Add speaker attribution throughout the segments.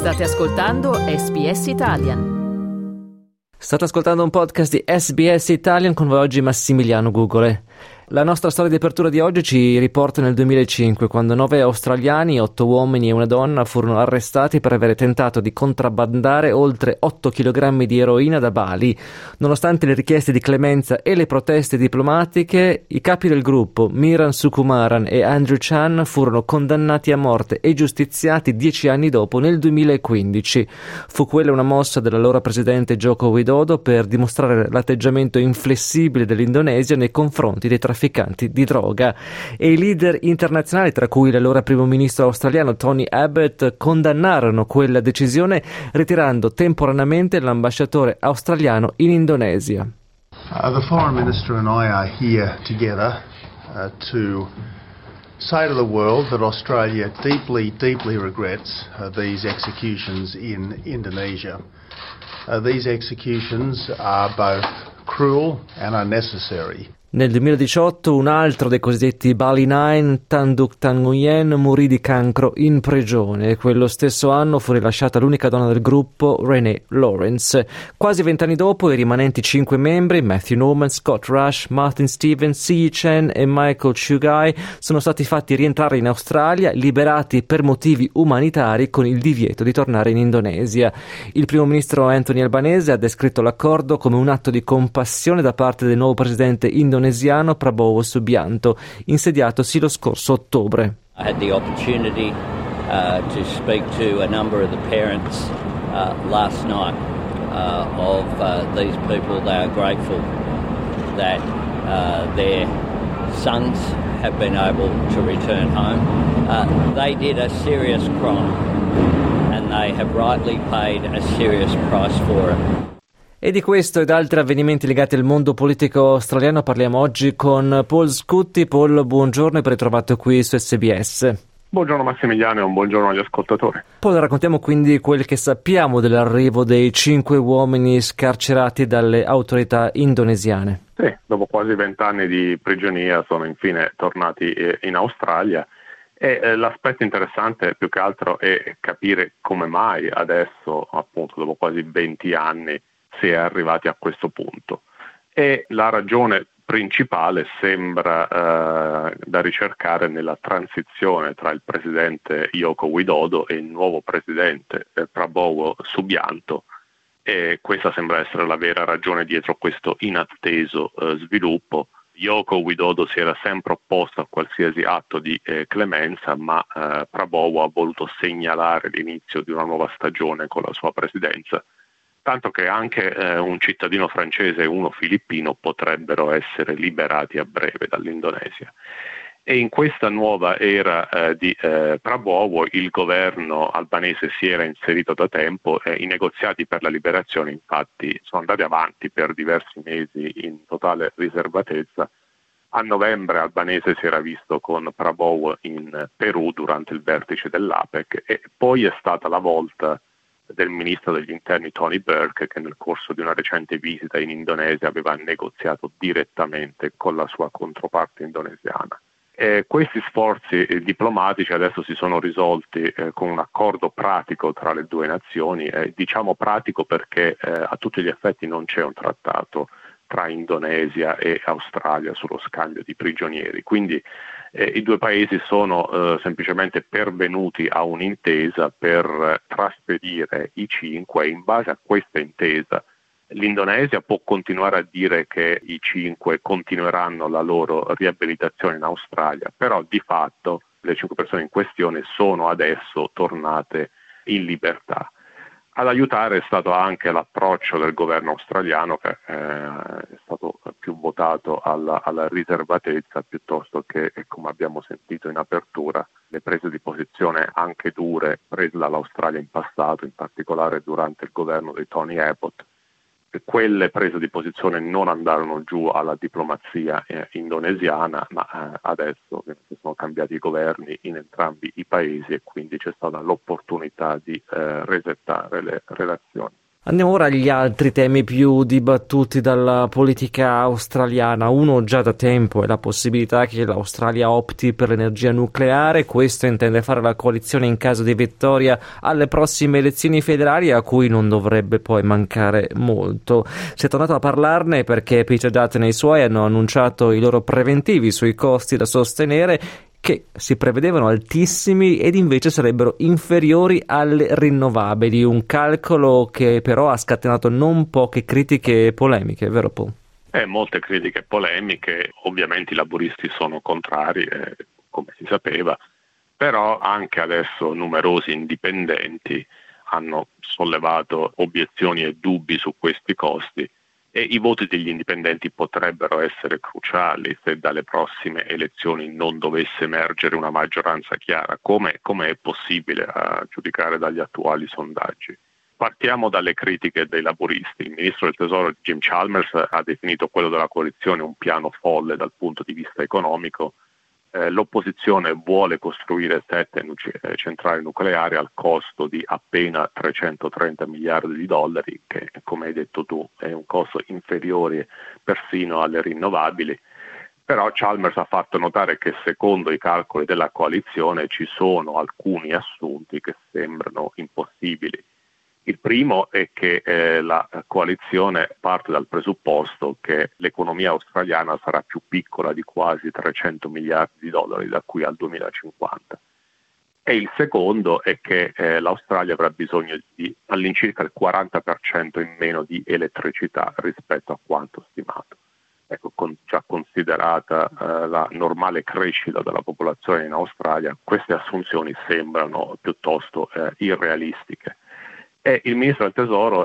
Speaker 1: State ascoltando SBS Italian.
Speaker 2: State ascoltando un podcast di SBS Italian con voi oggi Massimiliano Gugole. La nostra storia di apertura di oggi ci riporta nel 2005, quando 9 australiani, 8 uomini e una donna furono arrestati per aver tentato di contrabbandare oltre 8 kg di eroina da Bali. Nonostante le richieste di clemenza e le proteste diplomatiche, i capi del gruppo, Miran Sukumaran e Andrew Chan, furono condannati a morte e giustiziati 10 anni dopo, nel 2015. Fu quella una mossa dell'allora presidente Joko Widodo per dimostrare l'atteggiamento inflessibile dell'Indonesia nei confronti dei trafficanti di droga, e i leader internazionali, tra cui l'allora primo ministro australiano Tony Abbott, condannarono quella decisione ritirando temporaneamente l'ambasciatore australiano in Indonesia.
Speaker 3: The foreign minister and I are here together to say to the world that Australia deeply regrets these executions in Indonesia. These executions are both cruel and unnecessary.
Speaker 2: Nel 2018 un altro dei cosiddetti Bali Nine, Tan Duc Tan Nguyen, morì di cancro in prigione. Quello stesso anno fu rilasciata l'unica donna del gruppo, Renee Lawrence. Quasi 20 anni dopo i rimanenti 5 membri, Matthew Norman, Scott Rush, Martin Stevens, Siyi Chen e Michael Chugai, sono stati fatti rientrare in Australia, liberati per motivi umanitari con il divieto di tornare in Indonesia. Il primo ministro Anthony Albanese ha descritto l'accordo come un atto di compassione da parte del nuovo presidente indonesiano Prabowo Subianto, insediatosi lo scorso ottobre.
Speaker 4: I had the opportunity to speak to a number of the parents last night of these people. They are grateful that their sons have been able to return home. They did a serious crime and they have rightly paid a serious price for it.
Speaker 2: E di questo ed altri avvenimenti legati al mondo politico australiano parliamo oggi con Paul Scutti. Paul, buongiorno e ben ritrovato qui su SBS.
Speaker 5: Buongiorno Massimiliano e un buongiorno agli ascoltatori.
Speaker 2: Paul, raccontiamo quindi quel che sappiamo dell'arrivo dei 5 uomini scarcerati dalle autorità indonesiane.
Speaker 5: Sì, dopo quasi 20 anni di prigionia sono infine tornati in Australia e l'aspetto interessante più che altro è capire come mai adesso, appunto dopo quasi 20 anni, si è arrivati a questo punto. E la ragione principale sembra da ricercare nella transizione tra il presidente Joko Widodo e il nuovo presidente Prabowo Subianto, e questa sembra essere la vera ragione dietro questo inatteso sviluppo. Joko Widodo si era sempre opposto a qualsiasi atto di clemenza, ma Prabowo ha voluto segnalare l'inizio di una nuova stagione con la sua presidenza, tanto che anche un cittadino francese e uno filippino potrebbero essere liberati a breve dall'Indonesia. E in questa nuova era di Prabowo il governo albanese si era inserito da tempo, i negoziati per la liberazione infatti sono andati avanti per diversi mesi in totale riservatezza. A novembre Albanese si era visto con Prabowo in Perù durante il vertice dell'APEC e poi è stata la volta del ministro degli interni Tony Burke, che nel corso di una recente visita in Indonesia aveva negoziato direttamente con la sua controparte indonesiana. Questi sforzi diplomatici adesso si sono risolti con un accordo pratico tra le due nazioni, diciamo pratico perché a tutti gli effetti non c'è un trattato tra Indonesia e Australia sullo scambio di prigionieri, quindi i due paesi sono semplicemente pervenuti a un'intesa per trasferire i 5 e in base a questa intesa l'Indonesia può continuare a dire che i 5 continueranno la loro riabilitazione in Australia, però di fatto le 5 persone in questione sono adesso tornate in libertà. Ad aiutare è stato anche l'approccio del governo australiano, che è stato più votato alla riservatezza piuttosto che, come abbiamo sentito in apertura, le prese di posizione anche dure prese dall'Australia in passato, in particolare durante il governo di Tony Abbott. Quelle prese di posizione non andarono giù alla diplomazia indonesiana, ma adesso sono cambiati i governi in entrambi i paesi e quindi c'è stata l'opportunità di resettare le relazioni.
Speaker 2: Andiamo ora agli altri temi più dibattuti dalla politica australiana. Uno già da tempo è la possibilità che l'Australia opti per l'energia nucleare. Questo intende fare la coalizione in caso di vittoria alle prossime elezioni federali, a cui non dovrebbe poi mancare molto. Si è tornato a parlarne perché Peter Dutton e i suoi hanno annunciato i loro preventivi sui costi da sostenere, che si prevedevano altissimi ed invece sarebbero inferiori alle rinnovabili, un calcolo che però ha scatenato non poche critiche e polemiche, vero Paul?
Speaker 5: Molte critiche e polemiche, ovviamente i laburisti sono contrari, come si sapeva, però anche adesso numerosi indipendenti hanno sollevato obiezioni e dubbi su questi costi. E i voti degli indipendenti potrebbero essere cruciali se dalle prossime elezioni non dovesse emergere una maggioranza chiara, come è possibile a giudicare dagli attuali sondaggi. Partiamo dalle critiche dei laburisti. Il ministro del Tesoro Jim Chalmers ha definito quello della coalizione un piano folle dal punto di vista economico. L'opposizione vuole costruire 7 centrali nucleari al costo di appena 330 miliardi di dollari, che come hai detto tu è un costo inferiore persino alle rinnovabili. Però Chalmers ha fatto notare che secondo i calcoli della coalizione ci sono alcuni assunti che sembrano impossibili. Il primo è che la coalizione parte dal presupposto che l'economia australiana sarà più piccola di quasi 300 miliardi di dollari da qui al 2050. E il secondo è che l'Australia avrà bisogno di all'incirca il 40% in meno di elettricità rispetto a quanto stimato. Ecco, già considerata la normale crescita della popolazione in Australia, queste assunzioni sembrano piuttosto irrealistiche. E il ministro del Tesoro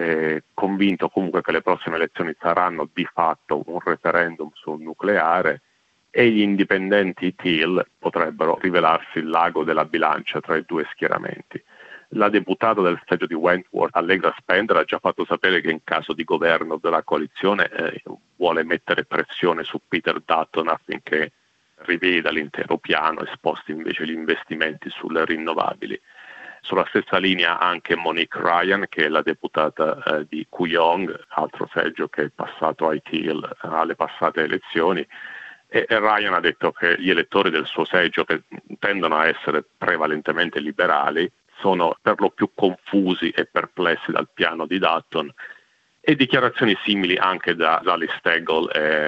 Speaker 5: è convinto comunque che le prossime elezioni saranno di fatto un referendum sul nucleare e gli indipendenti Teal potrebbero rivelarsi il l'ago della bilancia tra i due schieramenti. La deputata del seggio di Wentworth, Allegra Spender, ha già fatto sapere che in caso di governo della coalizione vuole mettere pressione su Peter Dutton affinché riveda l'intero piano e sposti invece gli investimenti sulle rinnovabili. Sulla stessa linea anche Monique Ryan, che è la deputata di Kooyong, altro seggio che è passato ai Teal alle passate elezioni, e Ryan ha detto che gli elettori del suo seggio, che tendono a essere prevalentemente liberali, sono per lo più confusi e perplessi dal piano di Dutton, e dichiarazioni simili anche da Sally Stengel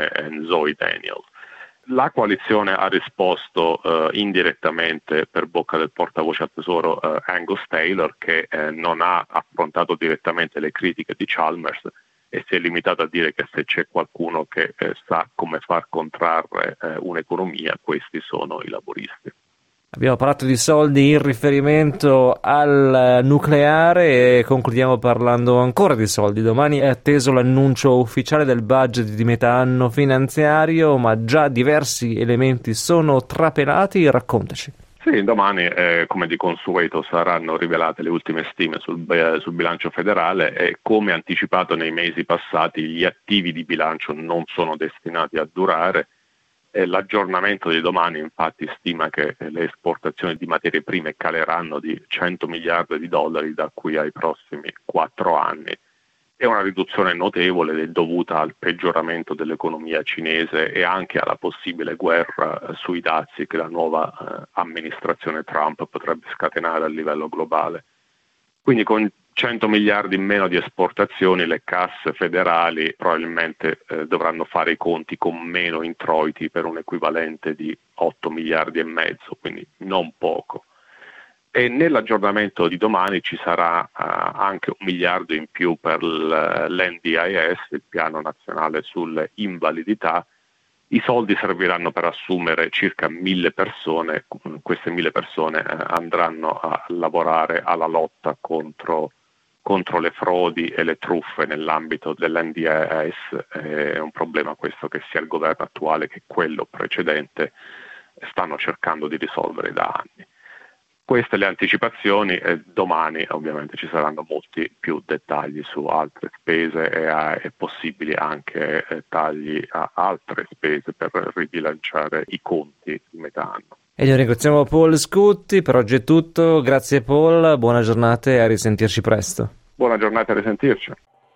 Speaker 5: e Zoe Daniels. La coalizione ha risposto indirettamente per bocca del portavoce al Tesoro Angus Taylor, che non ha affrontato direttamente le critiche di Chalmers e si è limitato a dire che se c'è qualcuno che sa come far contrarre un'economia, questi sono i laburisti.
Speaker 2: Abbiamo parlato di soldi in riferimento al nucleare e concludiamo parlando ancora di soldi. Domani è atteso l'annuncio ufficiale del budget di metà anno finanziario, ma già diversi elementi sono trapelati. Raccontaci.
Speaker 5: Sì, domani, come di consueto, saranno rivelate le ultime stime sul bilancio federale e, come anticipato nei mesi passati, gli attivi di bilancio non sono destinati a durare. L'aggiornamento di domani infatti stima che le esportazioni di materie prime caleranno di 100 miliardi di dollari da qui ai prossimi 4 anni. È una riduzione notevole dovuta al peggioramento dell'economia cinese e anche alla possibile guerra sui dazi che la nuova amministrazione Trump potrebbe scatenare a livello globale. Quindi con 100 miliardi in meno di esportazioni, le casse federali probabilmente dovranno fare i conti con meno introiti per un equivalente di 8 miliardi e mezzo, quindi non poco. E nell'aggiornamento di domani ci sarà anche 1 miliardo in più per l'NDIS, il piano nazionale sulle invalidità. I soldi serviranno per assumere circa 1.000 persone, queste 1.000 persone andranno a lavorare alla lotta contro le frodi e le truffe nell'ambito dell'NDIS. È un problema questo che sia il governo attuale che quello precedente stanno cercando di risolvere da anni. Queste le anticipazioni, e domani ovviamente ci saranno molti più dettagli su altre spese e possibili anche tagli a altre spese per ribilanciare i conti di metà anno.
Speaker 2: E noi ringraziamo Paul Scutti, per oggi è tutto, grazie Paul, buona giornata e a risentirci presto.
Speaker 5: Buona giornata, a risentirci.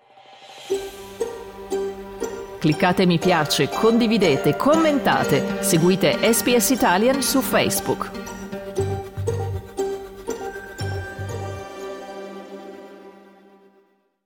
Speaker 1: Cliccate mi piace, condividete, commentate, seguite SBS Italian su Facebook.